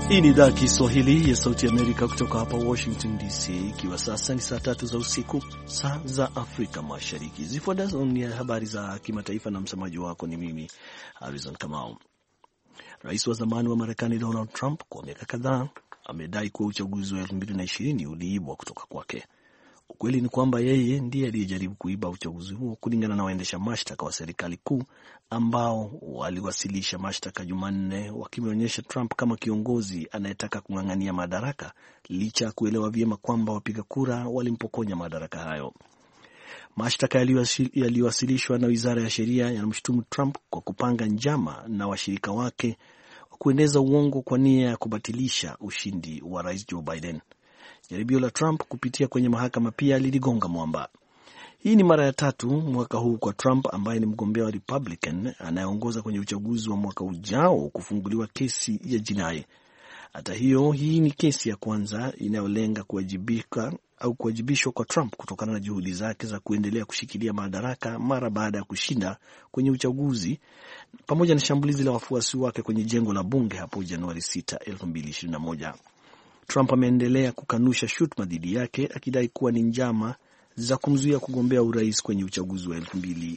Hii ni idhaa ya Kiswahili ya Sauti ya Amerika kutoka hapa Washington DC, ikiwa sasa ni saa 3 za usiku, saa za Afrika Mashariki. Zifuatazo ni habari za kimataifa na msemaji wako ni mimi Harrison Kamau. Rais wa zamani wa Marekani Donald Trump kwa miaka kadhaa amedai kuwa uchaguzi wa 2020 uliibwa kutoka kwake. Ukweli ni kwamba yeye ndiye aliyejaribu kuiba uchaguzi huo, kulingana na waendesha mashtaka wa serikali kuu ambao waliwasilisha mashtaka Jumanne, wakimwonyesha Trump kama kiongozi anayetaka kung'ang'ania madaraka licha ya kuelewa vyema kwamba wapiga kura walimpokonya madaraka hayo. Mashtaka yaliyowasilishwa na Wizara ya Sheria yanamshutumu Trump kwa kupanga njama na washirika wake kueneza uongo kwa nia ya kubatilisha ushindi wa Rais Joe Biden. Jaribio la Trump kupitia kwenye mahakama pia liligonga mwamba. Hii ni mara ya 3 mwaka huu kwa Trump, ambaye ni mgombea wa Republican anayeongoza kwenye uchaguzi wa mwaka ujao, kufunguliwa kesi ya jinai. Hata hiyo, hii ni kesi ya kwanza inayolenga kuwajibishwa kwa Trump kutokana na juhudi zake za kuendelea kushikilia madaraka mara baada ya kushinda kwenye uchaguzi, pamoja na shambulizi la wafuasi wake kwenye jengo la bunge hapo Januari 6, 2021. Trump ameendelea kukanusha shutuma dhidi yake, akidai kuwa ni njama za kumzuia kugombea urais kwenye uchaguzi wa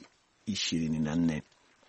2024.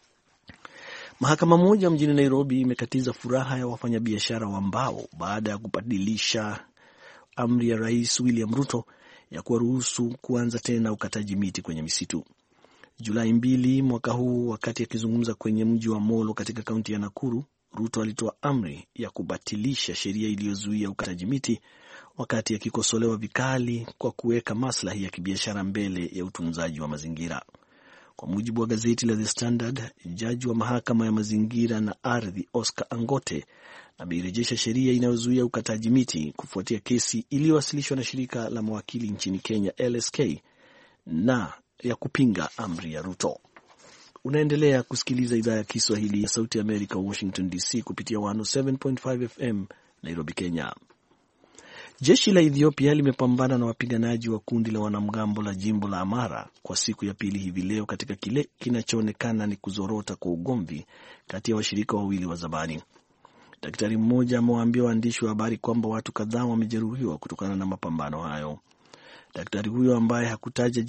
Mahakama moja mjini Nairobi imekatiza furaha ya wafanyabiashara wa mbao baada ya kubadilisha amri ya Rais William Ruto ya kuwaruhusu kuanza tena ukataji miti kwenye misitu. Julai 2 mwaka huu, wakati akizungumza kwenye mji wa Molo katika kaunti ya Nakuru, Ruto alitoa amri ya kubatilisha sheria iliyozuia ukataji miti, wakati akikosolewa vikali kwa kuweka maslahi ya kibiashara mbele ya utunzaji wa mazingira. Kwa mujibu wa gazeti la The Standard, jaji wa mahakama ya mazingira na ardhi Oscar Angote ameirejesha sheria inayozuia ukataji miti kufuatia kesi iliyowasilishwa na shirika la mawakili nchini Kenya LSK na ya kupinga amri ya Ruto. Unaendelea kusikiliza idhaa ya Kiswahili ya Sauti ya Amerika, Washington DC, kupitia 107.5 FM Nairobi, Kenya. Jeshi la Ethiopia limepambana na wapiganaji wa kundi la wanamgambo la jimbo la Amhara kwa siku ya pili hivi leo, katika kile kinachoonekana ni kuzorota kwa ugomvi kati ya washirika wawili wa zamani. Daktari mmoja amewaambia waandishi wa habari kwamba watu kadhaa wamejeruhiwa kutokana na mapambano hayo. Daktari huyo ambaye hakutaka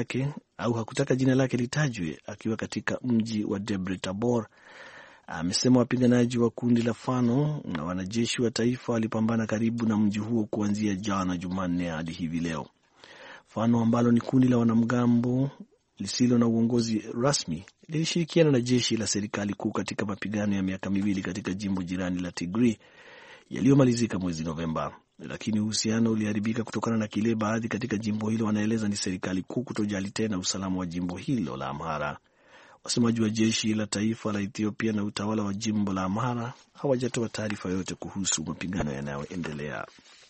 jina lake litajwe, akiwa katika mji wa Debre Tabor, amesema wapiganaji wa kundi la Fano na wanajeshi wa taifa walipambana karibu na mji huo kuanzia jana Jumanne hadi hivi leo. Fano, ambalo ni kundi la wanamgambo lisilo na uongozi rasmi, lilishirikiana na jeshi la serikali kuu katika mapigano ya miaka 2 katika jimbo jirani la Tigray yaliyomalizika mwezi Novemba, lakini uhusiano uliharibika kutokana na kile baadhi katika jimbo hilo wanaeleza ni serikali kuu kutojali tena usalama wa jimbo hilo la Amhara. Wasemaji wa jeshi la taifa la Ethiopia na utawala wa jimbo la Amhara hawajatoa taarifa yoyote kuhusu mapigano yanayoendelea.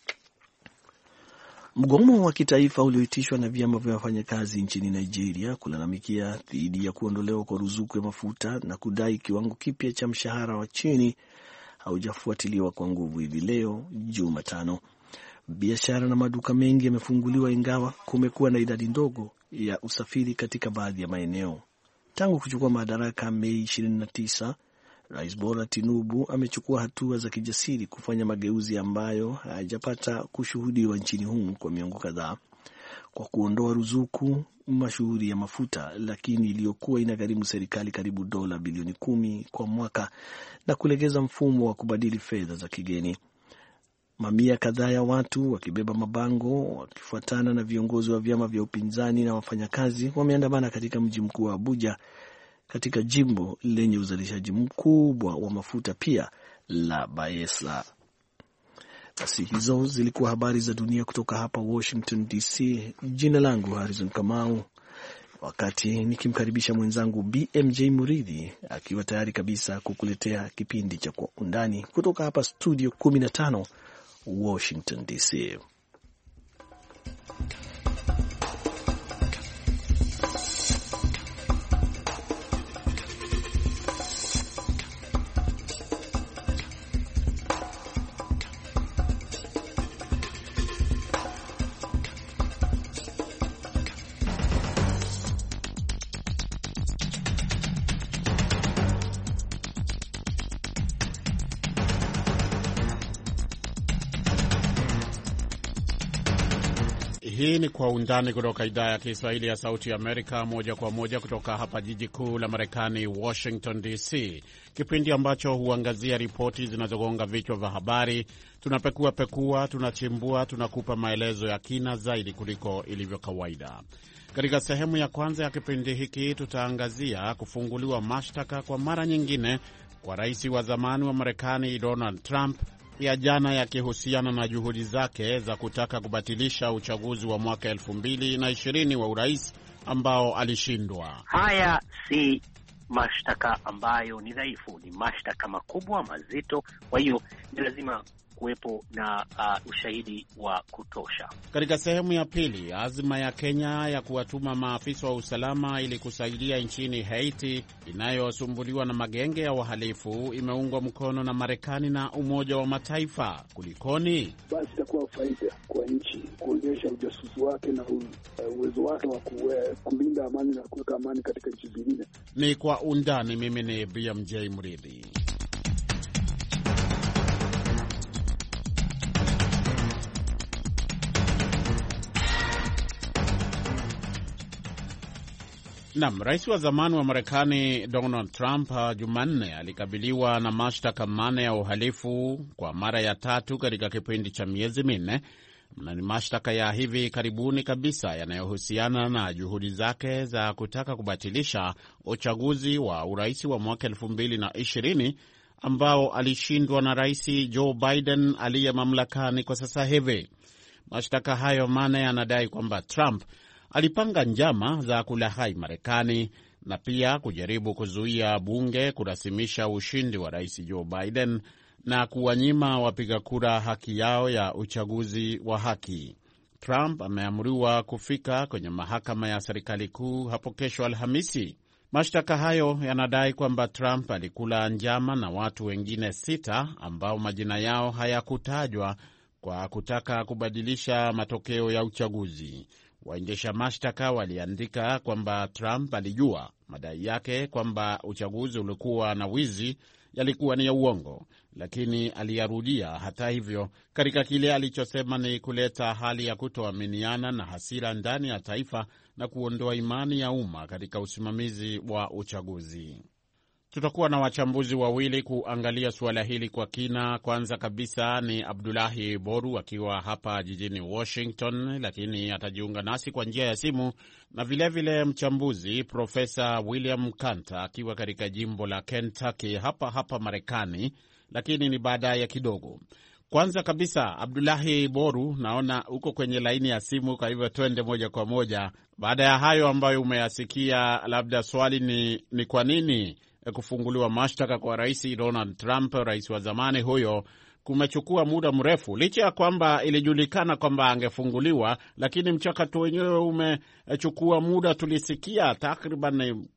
Mgomo wa kitaifa ulioitishwa na vyama vya wafanyakazi nchini Nigeria kulalamikia dhidi ya kuondolewa kwa ruzuku ya mafuta na kudai kiwango kipya cha mshahara wa chini haujafuatiliwa kwa nguvu hivi leo Jumatano. Biashara na maduka mengi yamefunguliwa, ingawa kumekuwa na idadi ndogo ya usafiri katika baadhi ya maeneo. Tangu kuchukua madaraka Mei 29, Rais Bola Tinubu amechukua hatua za kijasiri kufanya mageuzi ambayo hayajapata kushuhudiwa nchini humu kwa miongo kadhaa, kwa kuondoa ruzuku mashuhuri ya mafuta, lakini iliyokuwa inagharimu serikali karibu dola bilioni 10 kwa mwaka, na kulegeza mfumo wa kubadili fedha za kigeni. Mamia kadhaa ya watu wakibeba mabango wakifuatana na viongozi wa vyama vya upinzani na wafanyakazi wameandamana katika mji mkuu wa Abuja, katika jimbo lenye uzalishaji mkubwa wa mafuta pia la Bayelsa. Basi hizo zilikuwa habari za dunia kutoka hapa Washington DC. Jina langu Harrison Kamau, wakati nikimkaribisha mwenzangu BMJ Muridhi akiwa tayari kabisa kukuletea kipindi cha Kwa Undani kutoka hapa studio 15 Washington DC. Hii ni Kwa Undani kutoka idhaa ya Kiswahili ya Sauti ya Amerika, moja kwa moja kutoka hapa jiji kuu la Marekani, Washington DC, kipindi ambacho huangazia ripoti zinazogonga vichwa vya habari. Tunapekua, tunachimbua, tunakupa maelezo ya kina zaidi kuliko ilivyo kawaida. Katika sehemu ya kwanza ya kipindi hiki tutaangazia kufunguliwa mashtaka kwa mara nyingine kwa rais wa zamani wa Marekani Donald Trump, ya jana yakihusiana na juhudi zake za kutaka kubatilisha uchaguzi wa mwaka 2020 wa urais ambao alishindwa. Haya si mashtaka ambayo ni dhaifu, ni mashtaka makubwa, mazito. Kwa hiyo ni lazima kuwepo na ushahidi wa kutosha. Katika sehemu ya pili, azma ya Kenya ya kuwatuma maafisa wa usalama ili kusaidia nchini Haiti inayosumbuliwa na magenge ya wahalifu imeungwa mkono na Marekani na Umoja wa Mataifa. Kulikoni? Basi itakuwa faida kwa nchi kuonyesha ujasusi wake na uwezo wake wa kulinda amani na kuweka amani katika nchi zingine. Ni Kwa Undani. Mimi ni BMJ Mridhi. Naam, rais wa zamani wa Marekani Donald Trump Jumanne alikabiliwa na mashtaka manne ya uhalifu kwa mara ya tatu katika kipindi cha miezi minne, na ni mashtaka ya hivi karibuni kabisa yanayohusiana na juhudi zake za kutaka kubatilisha uchaguzi wa urais wa mwaka 2020 ambao alishindwa na rais Joe Biden aliye mamlakani kwa sasa hivi. Mashtaka hayo manne yanadai kwamba Trump alipanga njama za kulaghai Marekani na pia kujaribu kuzuia bunge kurasimisha ushindi wa rais Joe Biden na kuwanyima wapiga kura haki yao ya uchaguzi wa haki. Trump ameamriwa kufika kwenye mahakama ya serikali kuu hapo kesho Alhamisi. Mashtaka hayo yanadai kwamba Trump alikula njama na watu wengine 6 ambao majina yao hayakutajwa kwa kutaka kubadilisha matokeo ya uchaguzi. Waendesha mashtaka waliandika kwamba Trump alijua madai yake kwamba uchaguzi ulikuwa na wizi yalikuwa ni ya uongo, lakini aliyarudia hata hivyo katika kile alichosema ni kuleta hali ya kutoaminiana na hasira ndani ya taifa na kuondoa imani ya umma katika usimamizi wa uchaguzi. Tutakuwa na wachambuzi wawili kuangalia suala hili kwa kina. Kwanza kabisa ni Abdullahi Boru akiwa hapa jijini Washington, lakini atajiunga nasi kwa njia ya simu, na vilevile mchambuzi Profesa William Kanta akiwa katika jimbo la Kentucky hapa Marekani, lakini ni baadaye kidogo. Kwanza kabisa, Abdullahi Boru, naona uko kwenye laini ya simu, kwa hivyo twende moja kwa moja. Baada ya hayo ambayo umeyasikia, labda swali ni kwa nini kufunguliwa mashtaka kwa rais Donald Trump, rais wa zamani huyo, kumechukua muda mrefu, licha ya kwamba ilijulikana kwamba angefunguliwa, lakini mchakato wenyewe umechukua muda. Tulisikia takriban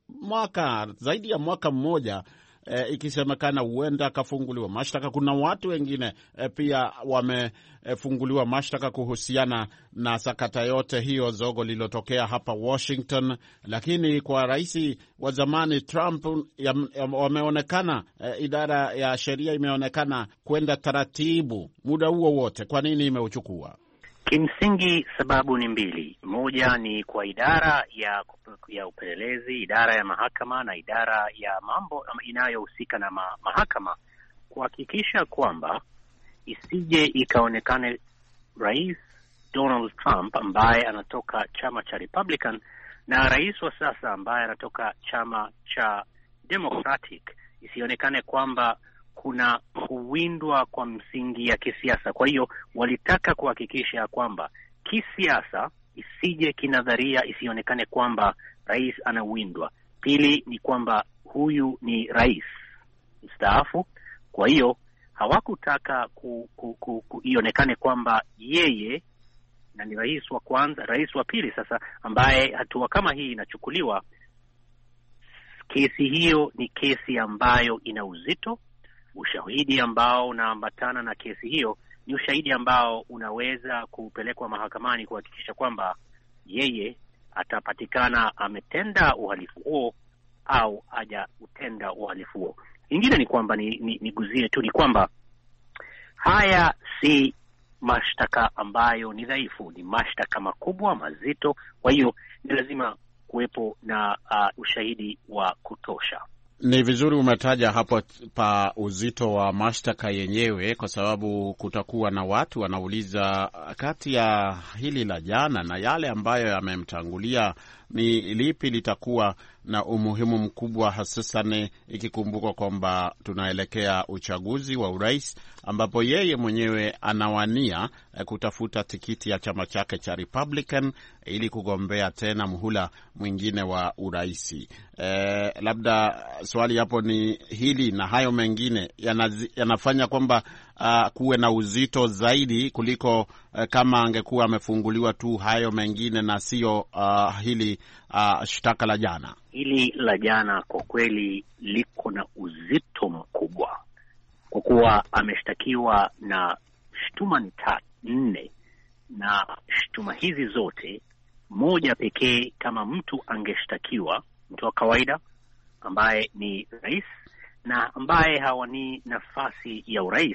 zaidi ya mwaka mmoja ikisemekana huenda akafunguliwa mashtaka. Kuna watu wengine pia wamefunguliwa mashtaka kuhusiana na sakata yote hiyo, zogo lililotokea hapa Washington. Lakini kwa rais wa zamani Trump wameonekana, idara ya sheria imeonekana kwenda taratibu muda huo wote. Kwa nini imeuchukua? Kimsingi sababu ni mbili. Moja ni kwa idara ya upelelezi, idara ya mahakama na idara ya mambo inayohusika na mahakama kuhakikisha kwamba isije ikaonekane Rais Donald Trump ambaye anatoka chama cha Republican na rais wa sasa ambaye anatoka chama cha Democratic, isionekane kwamba kuna kuwindwa kwa msingi ya kisiasa. Kwa hiyo walitaka kuhakikisha kwamba kisiasa isije kinadharia, isionekane kwamba rais anawindwa. Pili ni kwamba huyu ni rais mstaafu, kwa hiyo hawakutaka ionekane kwamba yeye na ni rais wa kwanza, rais wa pili sasa ambaye hatua kama hii inachukuliwa. Kesi hiyo ni kesi ambayo ina uzito. Ushahidi ambao unaambatana na kesi hiyo ni ushahidi ambao unaweza kupelekwa mahakamani kuhakikisha kwamba yeye atapatikana ametenda uhalifu huo au hajautenda uhalifu huo. Ingine ni kwamba niguzie tu ni kwamba haya si mashtaka ambayo ni dhaifu, ni mashtaka makubwa mazito. Kwa hiyo ni lazima kuwepo na ushahidi wa kutosha. Ni vizuri umetaja hapo pa uzito wa mashtaka yenyewe, kwa sababu kutakuwa na watu wanauliza kati ya hili la jana na yale ambayo yamemtangulia ni lipi litakuwa na umuhimu mkubwa, hususan ikikumbuka kwamba tunaelekea uchaguzi wa urais ambapo yeye mwenyewe anawania kutafuta tikiti ya chama chake cha Republican ili kugombea tena muhula mwingine wa uraisi. Labda swali hapo ni hili na hayo mengine yanafanya kwamba kuwe na uzito zaidi kuliko kama angekuwa amefunguliwa tu hayo mengine na sio hili shtaka la jana. Hili la jana kwa kweli liko na uzito mkubwa kwa kuwa ameshtakiwa na shtuma 4, na shtuma hizi zote, moja pekee kama mtu angeshtakiwa, mtu wa kawaida ambaye ni rais na ambaye hawani nafasi ya urais,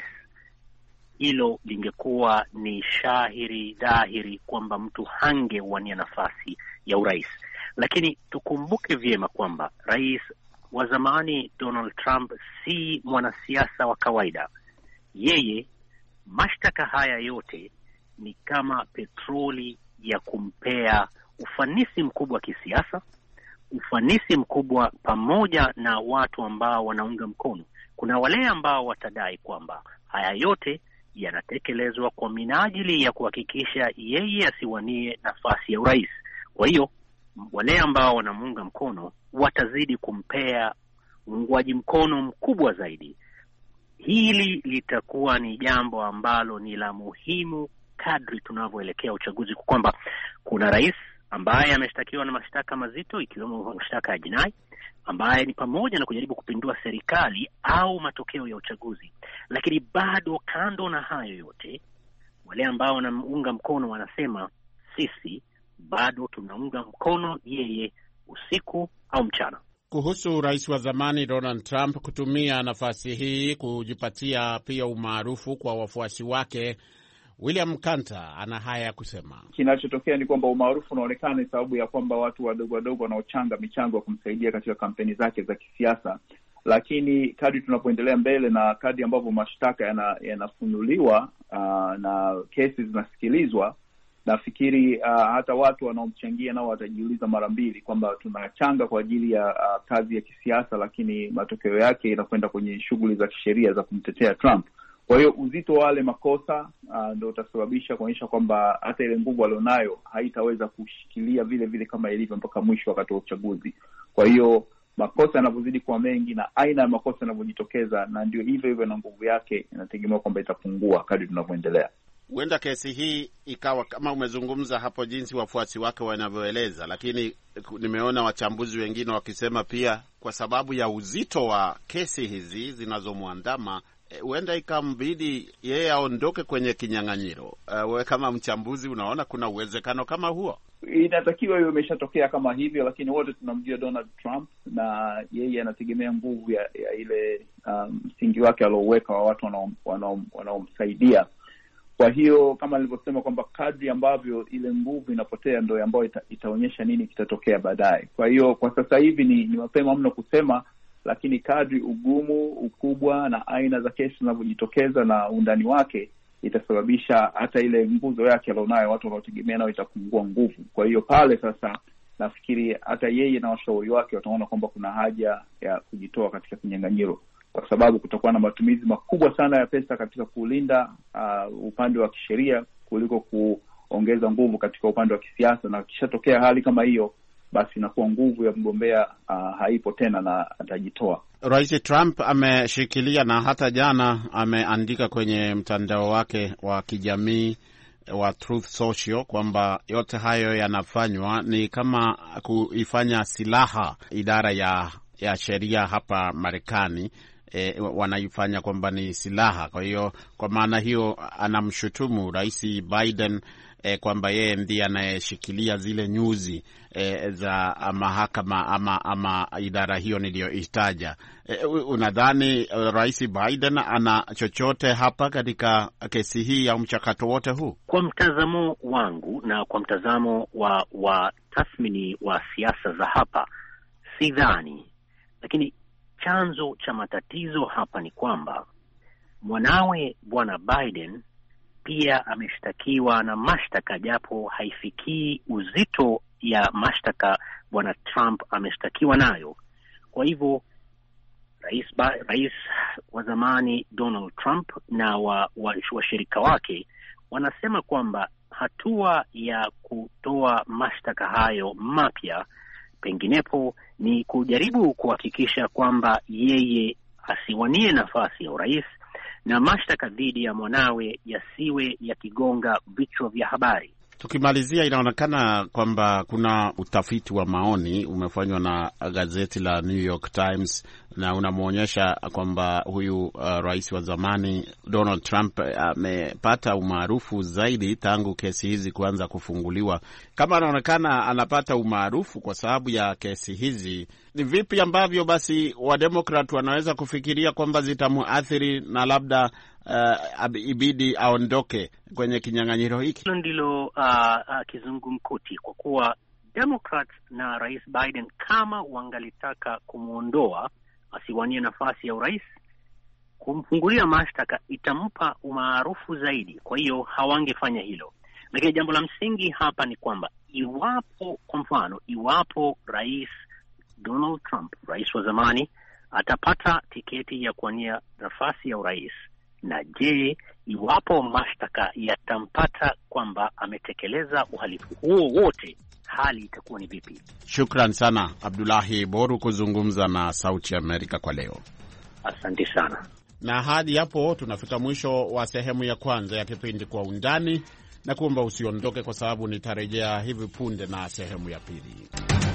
hilo lingekuwa ni dhahiri kwamba mtu hangewania nafasi ya urais. Lakini tukumbuke vyema kwamba rais wa zamani Donald Trump si mwanasiasa wa kawaida. Yeye, mashtaka haya yote ni kama petroli ya kumpea ufanisi mkubwa wa kisiasa, ufanisi mkubwa pamoja na watu ambao wanaunga mkono. Kuna wale ambao watadai kwamba haya yote yanatekelezwa kwa minajili ya kuhakikisha yeye asiwanie nafasi ya urais. Kwa hiyo wale ambao wanamuunga mkono watazidi kumpea uungwaji mkono mkubwa zaidi. Hili litakuwa ni jambo ambalo ni la muhimu kadri tunavyoelekea uchaguzi, kwamba kuna rais ambaye ameshtakiwa na mashtaka mazito ikiwemo mashtaka ya jinai ambaye ni pamoja na kujaribu kupindua serikali au matokeo ya uchaguzi. Lakini bado kando na hayo yote, wale ambao wanamuunga mkono wanasema sisi bado tunaunga mkono yeye usiku au mchana. Kuhusu rais wa zamani Donald Trump kutumia nafasi hii kujipatia pia umaarufu kwa wafuasi wake, William Kanta ana haya ya kusema. Kinachotokea ni kwamba umaarufu unaonekana ni sababu ya kwamba watu wadogo wadogo wanaochanga michango ya kumsaidia katika kampeni zake za kisiasa. Lakini kadri tunapoendelea mbele na kadri ambavyo mashtaka yanafunuliwa na kesi zinasikilizwa, nafikiri hata watu wanaomchangia nao watajiuliza mara mbili kwamba tunachanga kwa ajili ya kazi ya kisiasa, lakini matokeo yake inakwenda kwenye shughuli za kisheria za kumtetea Trump. Kwa hiyo uzito wa wale makosa ndio utasababisha kuonyesha kwamba hata ile nguvu alionayo haitaweza kushikilia vile vile kama ilivyo mpaka mwisho wakati wa uchaguzi. Kwa hiyo makosa yanavyozidi kuwa mengi na aina ya makosa yanavyojitokeza, na ndio hivyo na nguvu yake inategemea kwamba itapungua kadri tunavyoendelea. Huenda kesi hii ikawa kama umezungumza hapo jinsi wafuasi wake wanavyoeleza, lakini nimeona wachambuzi wengine wakisema pia kwa sababu ya uzito wa kesi hizi zinazomwandama huenda ikambidi yeye aondoke kwenye kinyang'anyiro. Wewe kama mchambuzi unaona kuna uwezekano kama huo? Inatakiwa hiyo imeshatokea kama hivyo, lakini wote tunamjua Donald Trump na yeye anategemea nguvu ya ile msingi wake alioweka wa watu wanaomsaidia. Kwa hiyo kama nilivyosema kwamba kadri ambavyo ile nguvu inapotea ndio ambayo itaonyesha nini kitatokea baadaye. Kwa hiyo kwa sasa hivi ni mapema mno kusema, lakini kadri ugumu, ukubwa na aina za kesi zinavyojitokeza na undani wake itasababisha hata ile nguzo yake alionayo watu wanaotegemea nao itapungua nguvu. Kwa hiyo pale sasa nafikiri hata yeye na washauri wake wataona kwamba kuna haja ya kujitoa katika kinyang'anyiro, kwa sababu kutakuwa na matumizi makubwa sana ya pesa katika kulinda upande wa kisheria kuliko kuongeza nguvu katika upande wa kisiasa, na kishatokea hali kama hiyo basi inakuwa nguvu ya mgombea haipo tena na atajitoa. Rais Trump ameshikilia na hata jana ameandika kwenye mtandao wake wa kijamii wa Truth Social kwamba yote hayo yanafanywa ni kama kuifanya silaha idara ya sheria hapa Marekani. Wanaifanya kwamba ni silaha. Kwa hiyo kwa maana hiyo anamshutumu Rais Biden kwamba yeye ndiye anayeshikilia zile nyuzi za mahakama ama idara hiyo niliyoitaja. Unadhani Rais Biden ana chochote hapa katika kesi hii au mchakato wote huu? Kwa mtazamo wangu na kwa mtazamo wa tathmini wa siasa za hapa, sidhani. Lakini chanzo cha matatizo hapa ni kwamba mwanawe Bwana Biden pia ameshtakiwa na mashtaka, japo haifikii uzito ya mashtaka Bwana Trump ameshtakiwa nayo. Kwa hivyo rais wa zamani Donald Trump na washirika wake wanasema kwamba hatua ya kutoa mashtaka hayo mapya penginepo ni kujaribu kuhakikisha kwamba yeye asiwanie nafasi ya urais na mashtaka dhidi ya mwanawe yasiwe yakigonga vichwa vya habari. Tukimalizia, inaonekana kwamba kuna utafiti wa maoni umefanywa na gazeti la New York Times na unamwonyesha kwamba huyu rais wa zamani Donald Trump amepata umaarufu zaidi tangu kesi hizi kuanza kufunguliwa. Kama anaonekana anapata umaarufu kwa sababu ya kesi hizi, ni vipi ambavyo basi Wademokrat wanaweza kufikiria kwamba zitamuathiri na labda ibidi aondoke kwenye kinyang'anyiro hiki? Hilo ndilo kizungumkuti, kwa kuwa Democrats na Rais Biden kama wangalitaka kumuondoa asiwanie nafasi ya urais, kumfungulia mashtaka itampa umaarufu zaidi. Kwa hiyo hawangefanya hilo. Lakini jambo la msingi hapa ni kwamba iwapo Rais Donald Trump, rais wa zamani, atapata tiketi ya kuwania nafasi ya urais, na je, iwapo mashtaka yatampata kwamba ametekeleza uhalifu huo wote, hali itakuwa ni vipi? Shukran sana Abdullahi Boru kuzungumza na Sauti ya Amerika kwa leo. Asante sana. Na hadi hapo tunafika mwisho wa sehemu ya kwanza ya kipindi Kwa Undani, na kuomba usiondoke kwa sababu nitarejea hivi punde na sehemu ya pili.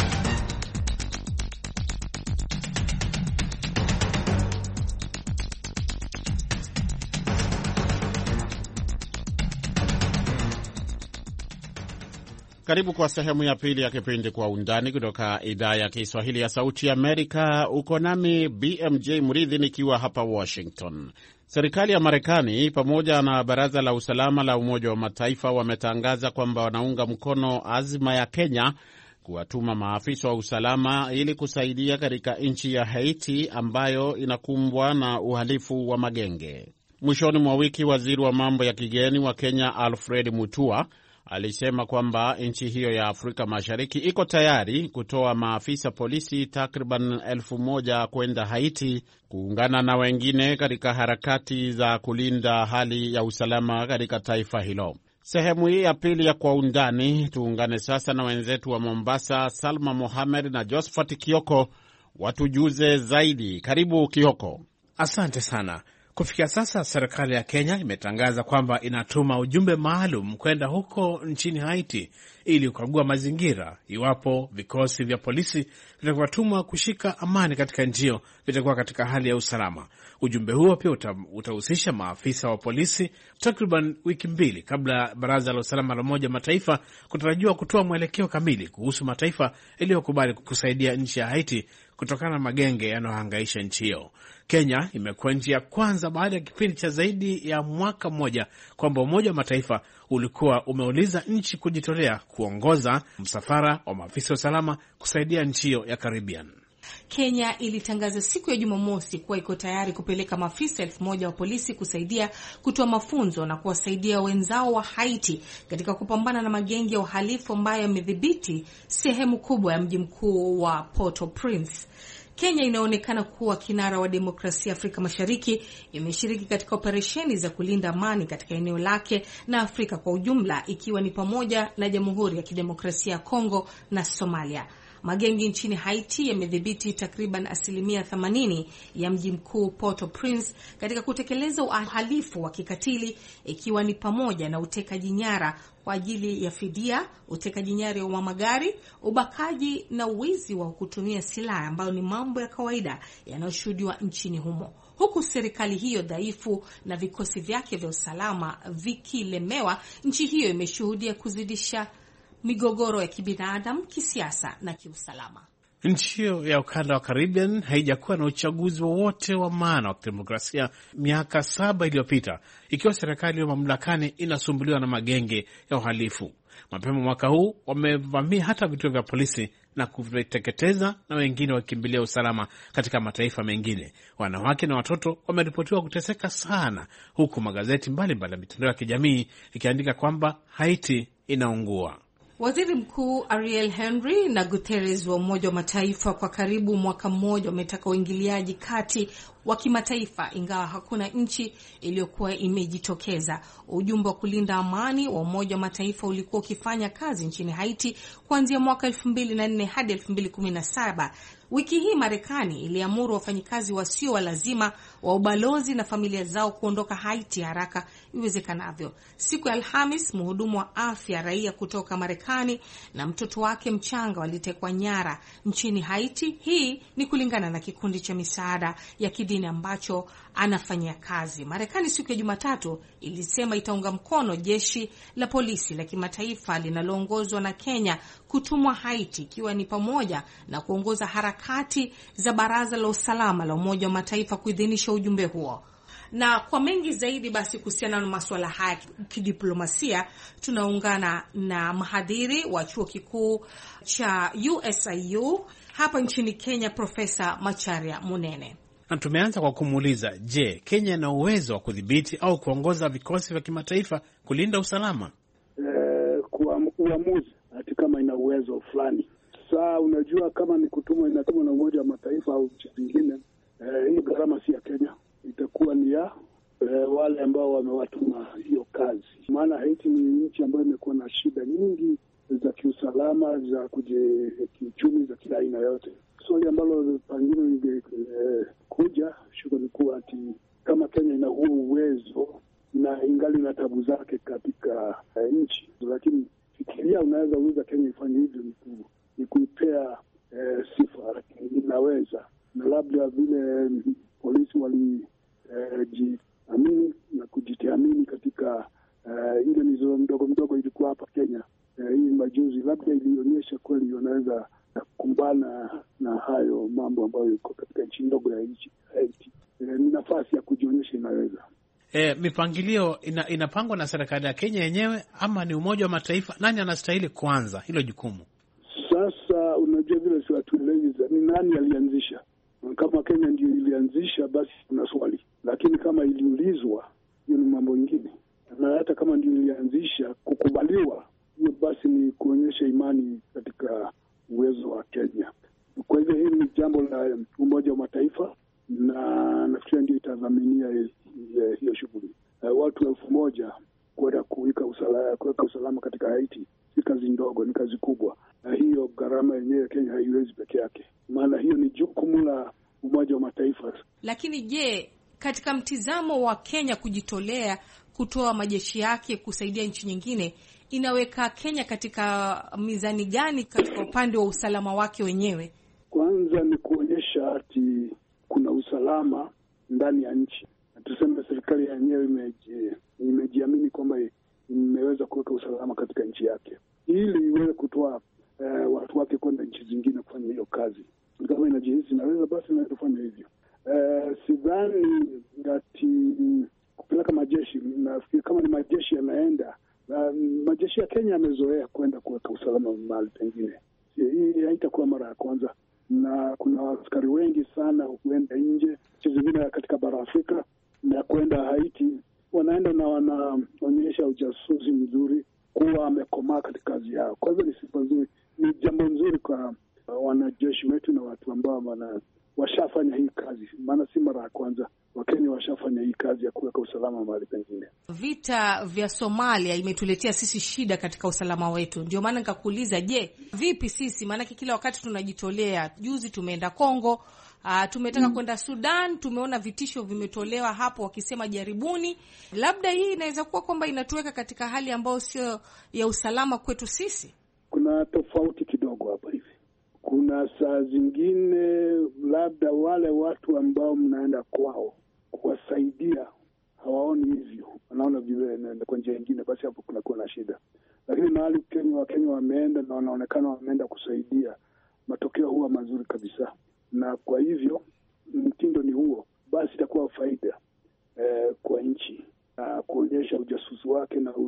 Karibu kwa sehemu ya pili ya kipindi Kwa Undani kutoka idhaa ya Kiswahili ya Sauti ya Amerika. Uko nami BMJ Mridhi nikiwa hapa Washington. Serikali ya Marekani pamoja na Baraza la Usalama la Umoja wa Mataifa wametangaza kwamba wanaunga mkono azma ya Kenya kuwatuma maafisa wa usalama ili kusaidia katika nchi ya Haiti ambayo inakumbwa na uhalifu wa magenge. Mwishoni mwa wiki, waziri wa mambo ya kigeni wa Kenya Alfred Mutua alisema kwamba nchi hiyo ya Afrika Mashariki iko tayari kutoa maafisa polisi takriban 1,000 kwenda Haiti kuungana na wengine katika harakati za kulinda hali ya usalama katika taifa hilo. Sehemu hii ya pili ya Kwa Undani, tuungane sasa na wenzetu wa Mombasa, Salma Mohamed na Josephat Kioko, watujuze zaidi. Karibu Kioko. Asante sana. Kufikia sasa serikali ya Kenya imetangaza kwamba inatuma ujumbe maalum kwenda huko nchini Haiti ili kukagua mazingira iwapo vikosi vya polisi vitakuwatumwa kushika amani katika nchi hiyo vitakuwa katika hali ya usalama. Ujumbe huo pia utahusisha maafisa wa polisi takriban wiki mbili kabla Baraza la Usalama la Umoja Mataifa kutarajiwa kutoa mwelekeo kamili kuhusu mataifa yaliyokubali kusaidia nchi ya Haiti kutokana na magenge yanayohangaisha nchi hiyo. Kenya imekuwa nchi ya kwanza baada ya kipindi cha zaidi ya mwaka mmoja kwamba Umoja wa Mataifa ulikuwa umeuliza nchi kujitolea kuongoza msafara wa maafisa wa usalama kusaidia nchi hiyo ya Caribbean. Kenya ilitangaza siku ya Jumamosi kuwa iko tayari kupeleka maafisa 1,000 wa polisi kusaidia kutoa mafunzo na kuwasaidia wenzao wa Haiti katika kupambana na magenge ya uhalifu ambayo yamedhibiti sehemu kubwa ya mji mkuu wa Port-au-Prince. Kenya inaonekana kuwa kinara wa demokrasia Afrika Mashariki, imeshiriki katika operesheni za kulinda amani katika eneo lake na Afrika kwa ujumla, ikiwa ni pamoja na Jamhuri ya Kidemokrasia ya Kongo na Somalia. Magengi nchini Haiti yamedhibiti takriban 80% ya mji mkuu Port-au-Prince katika kutekeleza uhalifu wa kikatili, ikiwa ni pamoja na utekaji nyara kwa ajili ya fidia, utekaji nyara wa magari, ubakaji na wizi wa kutumia silaha, ambayo ni mambo ya kawaida yanayoshuhudiwa nchini humo. huku serikali hiyo dhaifu na vikosi vyake vya usalama vikilemewa. Nchi hiyo imeshuhudia kuzidisha migogoro ya kibinadamu, kisiasa na kiusalama. Nchi hiyo ya ukanda wa Caribbean haijakuwa na uchaguzi wowote wa maana wa kidemokrasia miaka 7 iliyopita, ikiwa serikali ya mamlakani inasumbuliwa na magenge ya uhalifu. Mapema mwaka huu wamevamia hata vituo vya polisi na kuviteketeza, na wengine wakimbilia usalama katika mataifa mengine. Wanawake na watoto wameripotiwa kuteseka sana, huku magazeti mbalimbali ya mitandao ya kijamii ikiandika kwamba Haiti inaungua. Waziri Mkuu Ariel Henry na Guterres wa Umoja wa Mataifa kwa karibu mwaka mmoja wametaka uingiliaji kati wa kimataifa, ingawa hakuna nchi iliyokuwa imejitokeza. Ujumbe wa kulinda amani wa Umoja wa Mataifa ulikuwa ukifanya kazi nchini Haiti kuanzia mwaka 2004 hadi 2017. Wiki hii Marekani iliamuru wafanyikazi wasio wa lazima wa ubalozi na familia zao kuondoka Haiti haraka iwezekanavyo. Siku ya Alhamis, mhudumu wa afya raia kutoka Marekani na mtoto wake mchanga walitekwa nyara nchini Haiti. Hii ni kulingana na kikundi cha misaada ya kidini ambacho anafanyia kazi. Marekani siku ya Jumatatu ilisema itaunga mkono jeshi la polisi la kimataifa linaloongozwa na Kenya kutumwa Haiti, ikiwa ni pamoja na kuongoza harakati za Baraza la Usalama la Umoja wa Mataifa kuidhinisha ujumbe huo. Na kwa mengi zaidi basi kuhusiana na masuala haya kidiplomasia, tunaungana na mhadhiri wa chuo kikuu cha USIU hapa nchini Kenya, Profesa Macharia Munene. Na tumeanza kwa kumuuliza, je, Kenya ina uwezo wa kudhibiti au kuongoza vikosi vya kimataifa kulinda usalama? Kwa uamuzi hata kama ina uwezo fulani. Sasa unajua, kama ni kutumwa, inatumwa na Umoja wa Mataifa au nchi zingine, hii gharama si ya Kenya, itakuwa ni ya wale ambao wamewatuma hiyo kazi. Maana Haiti ni nchi ambayo imekuwa na shida nyingi za kiusalama, za kiuchumi, za kila aina yote. Swali ambalo pengine kuja shughuli kuwa ati kama Kenya ina huo uwezo na ingali na tabu zake katika nchi, lakini fikiria, unaweza uliza Kenya ifanye hivyo ni kuipea sifa, lakini inaweza, na labda vile polisi walijiamini na kujitiamini katika ile mizozo mdogo ilikuwa hapa Kenya hii majuzi, labda ilionyesha kweli wanaweza kukumbana na hayo mambo ambayo iko katika nchi ndogo ya Haiti. Ni nafasi ya kujionyesha inaweza. Mipangilio inapangwa na serikali ya Kenya yenyewe ama ni Umoja wa Mataifa? Nani anastahili kuanza hilo jukumu? Sasa unajua vile si watueleza ni nani alianzisha. Kama Kenya ndio ilianzisha, basi kuna swali, lakini kama iliulizwa, hiyo ni mambo mengine. Na hata kama ndio ilianzisha, kukubaliwa, hiyo basi ni kuonyesha imani katika uwezo wa Kenya. Kwa hivyo hili ni jambo la Umoja wa Mataifa, na nafikiri ndio itadhaminia hiyo shughuli. Watu 1,000 kwenda kuweka usalama katika Haiti si kazi ndogo, ni kazi kubwa. Na hiyo gharama yenyewe Kenya haiwezi peke yake, maana hiyo ni jukumu la Umoja wa Mataifa. Lakini je, katika mtizamo wa Kenya kujitolea kutoa majeshi yake kusaidia nchi nyingine, inaweka Kenya katika mizani gani katika upande wa usalama wake wenyewe? Kwanza ni kuonyesha ati kuna usalama ndani ya nchi. Tuseme serikali yenyewe imejiamini kwamba imeweza kuweka usalama katika nchi yake, ili iweze kutoa watu wake kwenda nchi zingine kufanya hiyo kazi. Kama inajihisi inaweza, basi inaweza kufanya hivyo. Sidhani ati kupeleka majeshi. Nafikiri kama ni majeshi yanaenda, majeshi ya Kenya yamezoea kwenda kuweka usalama mahali pengine. Hii haitakuwa mara ya kwanza, na kuna askari wengi sana huenda nje nchi zingine katika bara Afrika na kwenda Haiti, wanaenda na wanaonyesha ujasusi mzuri kuwa amekomaa katika kazi yao. Kwa hivyo ni sifa nzuri, ni jambo nzuri kwa wanajeshi wetu na watu ambao washafanya hii kazi, maana si mara ya kwanza. Wakenya washafanya hii kazi ya kuweka usalama mahali pengine. Vita vya Somalia imetuletea sisi shida katika usalama wetu. Ndio maana nikakuuliza, je, vipi sisi? Maana kila wakati tunajitolea. Juzi tumeenda Kongo, tumetaka kwenda Sudan, tumeona vitisho vimetolewa hapo wakisema jaribuni. Labda hii inaweza kuwa kwamba inatuweka katika hali ambayo sio ya usalama kwetu sisi. Kuna tofauti kidogo hapa hivi. Kuna saa zingine labda wale watu ambao mnaenda kwao kuwasaidia hawaoni hivyo, wanaona vile kwa njia nyingine, basi hapo kunakuwa na shida. Lakini mahali Wakenya wameenda na wanaonekana wameenda kusaidia, matokeo huwa mazuri kabisa. Na kwa hivyo mtindo ni huo, basi itakuwa faida kwa nchi, kuonyesha ujasusi wake na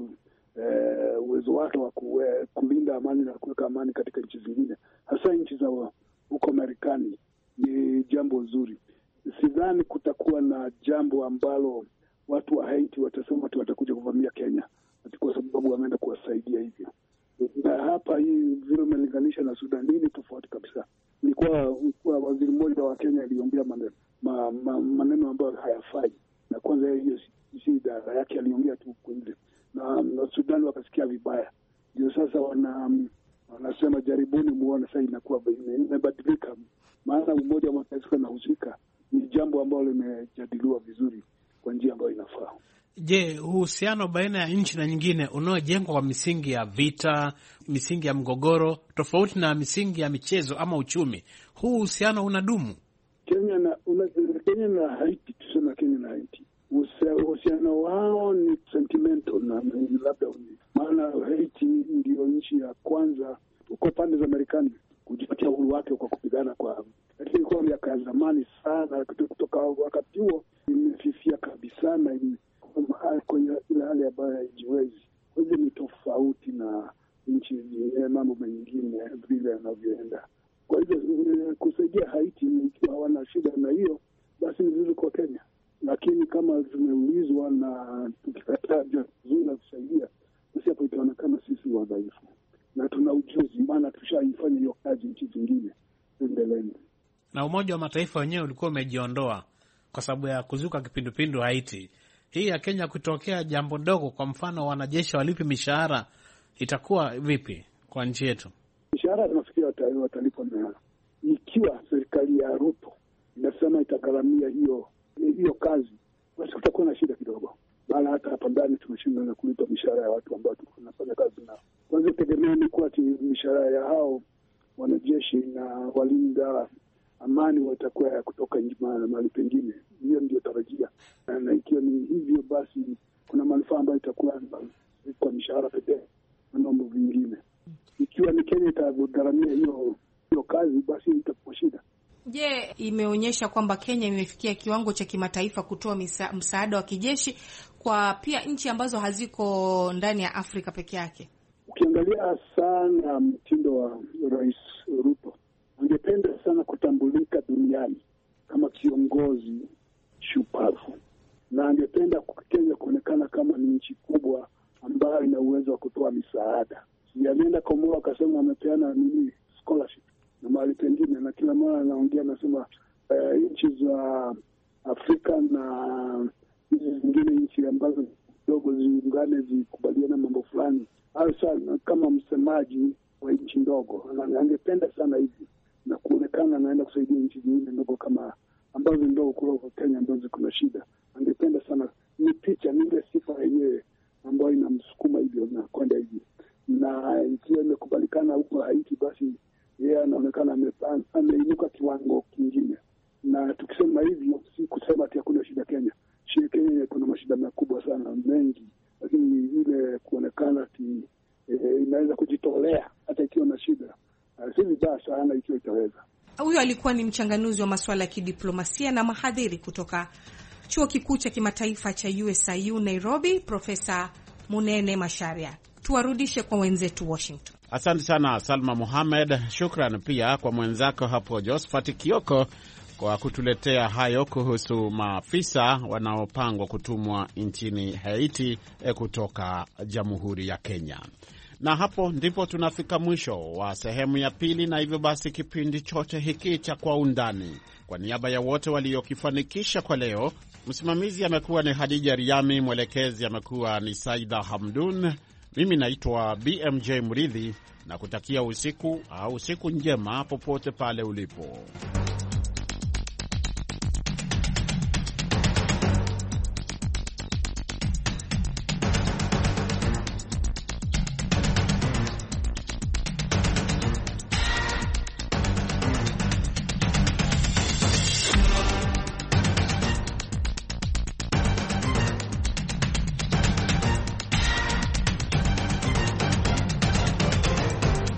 uwezo wake wa kulinda amani na kuweka amani katika nchi zingine, hasa nchi za huko Marekani. Ni jambo zuri. Sidhani kutakuwa na jambo ambalo watu wa Haiti watasema watakuja kuvamia Kenya kwa sababu wameenda kuwasaidia hivyo. Na hapa hii vile umelinganisha na Sudan, nini tofauti kabisa. Ni kwa waziri mmoja wa Kenya aliongea maneno ambayo hayafai, na kwanza hiyo si idara yake, aliongea tu kweli, na Sudan wakasikia vibaya. Ndio sasa wanasema jaribuni muone sasa inakuwa imebadilika, maana Umoja wa Mataifa unahusika. Ni jambo ambalo limejadiliwa vizuri kwa njia ambayo inafaa. Je, uhusiano baina ya nchi na nyingine unaojengwa kwa misingi ya vita, misingi ya mgogoro, tofauti na misingi ya michezo ama uchumi, huu uhusiano unadumu? Kenya na Haiti, tuseme Kenya na Haiti, uhusiano wao ni sentimental na labda maana Haiti ndio nchi ya kwanza uko pande za Marekani kujipatia uhuru wake kwa kupigana lakini kwa miaka ya zamani sana, kutoka wakati huo imefifia kabisa na kwenye ile hali ambayo haijiwezi. Kwa hivyo ni tofauti na nchi zingine, mambo mengine vile yanavyoenda. Kwa hivyo kusaidia Haiti ikiwa hawana shida na hiyo, basi ni vizuri kwa Kenya. Lakini kama tumeulizwa na tukikataa vizuri na kusaidia, basi hapo itaonekana sisi wadhaifu. Na tuna ujuzi, maana tushaifanya hiyo kazi nchi zingine mbeleni. Na Umoja wa Mataifa wenyewe ulikuwa umejiondoa kwa sababu ya kuzuka kipindupindu Haiti. Hii ya Kenya kutokea jambo dogo, kwa mfano wanajeshi walipi mishahara, itakuwa vipi kwa nchi yetu? Mishahara tunafikia watalipwa, na ikiwa serikali ya Ruto inasema itagharamia hiyo kazi, basi kutakuwa na shida kidogo. Maana hata hapa ndani tumeshindwa na kulipa mishahara ya watu ambao tunafanya kazi nao. Kwanza tegemea ni kuwa mishahara ya hao wanajeshi na walinda amani watakuwa ya kutoka mahali pengine. Hiyo ndio tarajia. Na ikiwa ni hivyo, basi kuna manufaa ambayo itakuwa kwa mishahara pekee na mambo vingine. Ikiwa ni Kenya itagharamia hiyo kazi, basi itakuwa shida. Je, imeonyesha kwamba Kenya imefikia kiwango cha kimataifa kutoa msaada wa kijeshi kwa pia nchi ambazo haziko ndani ya Afrika peke yake? Ukiangalia sana mtindo wa Rais Ruto, angependa sana kutambulika duniani kama kiongozi shupavu, na angependa Kenya kuonekana kama ni nchi kubwa ambayo ina uwezo wa kutoa misaada. Alienda Komoro akasema amepeana scholarship na mahali pengine, na kila mara anaongea anasema nchi za Afrika na hizi zingine nchi ambazo kidogo ziungane zikubaliana mambo fulani, hasa kama msemaji wa nchi ndogo. Angependa sana hivi na kuonekana anaenda kusaidia nchi zingine ndogo kama ambazo ndogo kuliko Kenya ndio ziko na shida. Angependa sana ni picha, ni ile sifa yenyewe ambayo inamsukuma hivyo na kwenda hivi. Na ikiwa imekubalikana huko Haiti, basi yeye anaonekana ameinuka kiwango kingine. Na tukisema hivyo, si kusema ati hakuna shida Kenya. Kenya kuna mashida makubwa sana mengi, lakini ile kuonekana ati inaweza kujitolea hata ikiwa na shida, si vibaya sana ikiwa itaweza. Huyo alikuwa ni mchanganuzi wa masuala ya kidiplomasia na mahadhiri kutoka Chuo Kikuu cha Kimataifa cha USIU Nairobi, Profesa Munene Macharia. Tuwarudishe kwa wenzetu Washington. Asante sana Salma Mohamed. Shukran pia kwa mwenzako hapo Josephat Kioko kwa kutuletea hayo kuhusu maafisa wanaopangwa kutumwa nchini Haiti kutoka Jamhuri ya Kenya. Na hapo ndipo tunafika mwisho wa sehemu ya pili, na hivyo basi kipindi chote hiki cha Kwa Undani, kwa niaba ya wote waliokifanikisha kwa leo, msimamizi amekuwa ni Hadija Riami, mwelekezi amekuwa ni Saida Hamdun, mimi naitwa BMJ Mridhi na kutakia usiku njema popote pale ulipo.